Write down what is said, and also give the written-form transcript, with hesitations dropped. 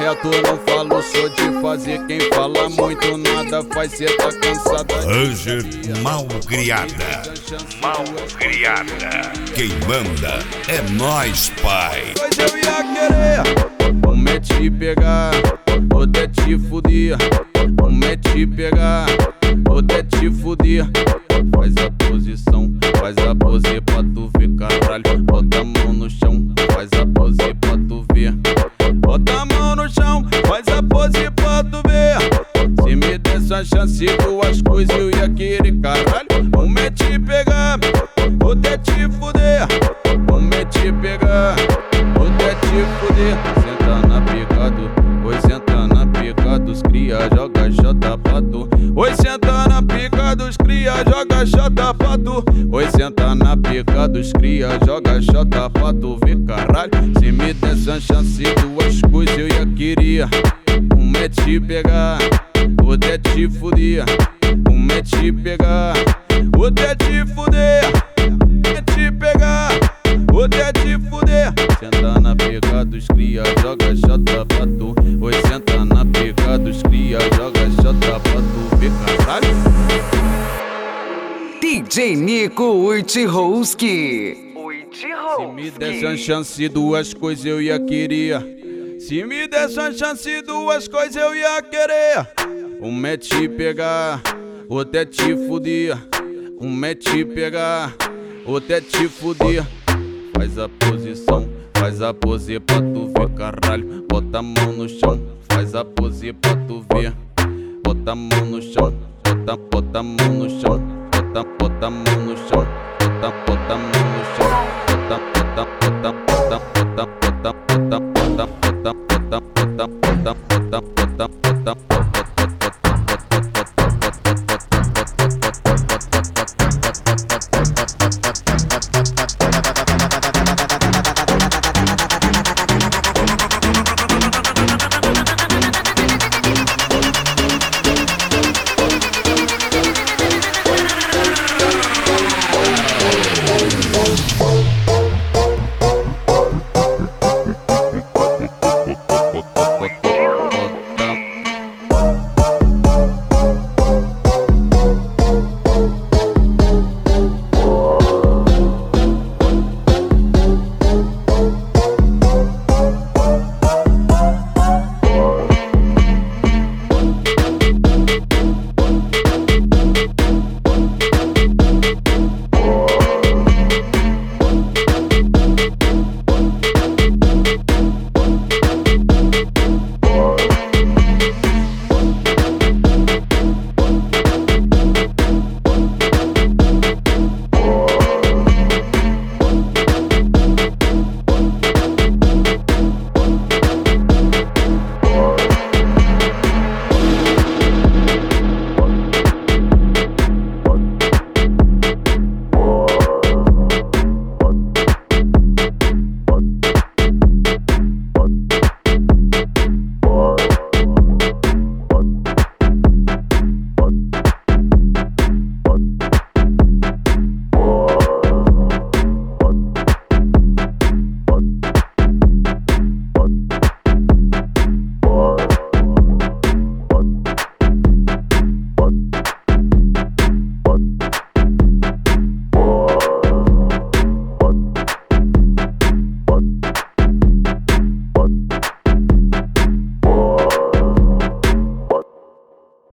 reto, não falo, sou de fazer. Quem fala muito nada faz, cê tá cansada. Ranger Malcriada. Malcriada. Quem manda é nós, pai. Hoje eu ia querer, um é te pegar, outro é te fuder. Um é te pegar, outro é te fuder. Faz a posição, faz a pose pra tu ver, caralho. Bota a mão no chão, faz a pose pra tu ver. Bota a mão no chão, faz a pose pra tu ver. Se me desse uma chance, duas coisas eu ia querer, caralho. Um é te pegar, outro é te fuder. Um é te pegar, outro é te fuder. Senta na pegado, oi, senta na pica dos cria, joga xota pra tu. Oi, senta na pica dos cria, joga xota pra tu. Oi, senta na pica dos cria, joga xota pra tu ver, caralho. Se me desse uma chance, duas coisas eu ia querer. Um é te pegar, outro é te fuder. Um é te pegar, outro é te fuder. É te pegar, outro é te fuder. Senta na pica dos cria, joga xota pra tu. Oi, senta na pica dos cria, joga xota pra tu ver, caralho. DJ Nico Urtihoski. Se me desse uma chance, duas coisas eu ia querer. Se me desse uma chance, duas coisas eu ia querer. Um é te pegar, outro é te fuder. Um é te pegar, outro é te fuder. Faz a posição, faz a pose pra tu ver, caralho. Bota a mão no chão, faz a pose pra tu ver. Bota a mão no chão, bota a mão no chão. Bota a mão no chão, bota a mão no chão. Bota